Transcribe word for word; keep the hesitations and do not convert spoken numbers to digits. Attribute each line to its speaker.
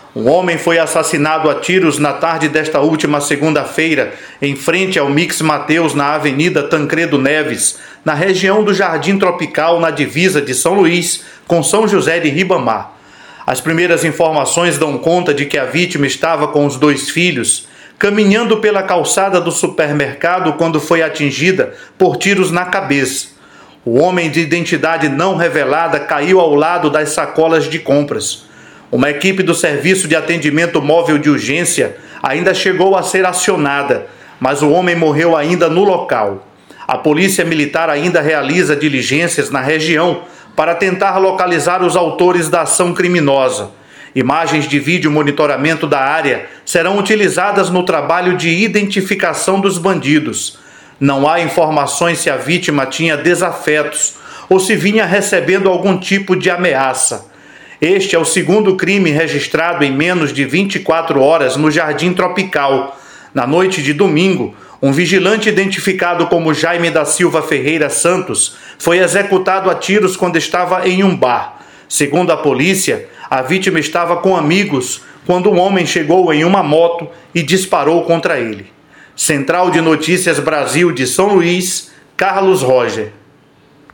Speaker 1: Um homem foi assassinado a tiros na tarde desta última segunda-feira, em frente ao Mix Mateus, na Avenida Tancredo Neves, na região do Jardim Tropical, na divisa de São Luís, com São José de Ribamar. As primeiras informações dão conta de que a vítima estava com os dois filhos, caminhando pela calçada do supermercado quando foi atingida por tiros na cabeça. O homem de identidade não revelada caiu ao lado das sacolas de compras. Uma equipe do Serviço de Atendimento Móvel de Urgência ainda chegou a ser acionada, mas o homem morreu ainda no local. A Polícia Militar ainda realiza diligências na região para tentar localizar os autores da ação criminosa. Imagens de vídeo monitoramento da área serão utilizadas no trabalho de identificação dos bandidos. Não há informações se a vítima tinha desafetos ou se vinha recebendo algum tipo de ameaça. Este é o segundo crime registrado em menos de vinte e quatro horas no Jardim Tropical. Na noite de domingo, um vigilante identificado como Jaime da Silva Ferreira Santos foi executado a tiros quando estava em um bar. Segundo a polícia, a vítima estava com amigos quando um homem chegou em uma moto e disparou contra ele. Central de Notícias Brasil de São Luís, Carlos Roger.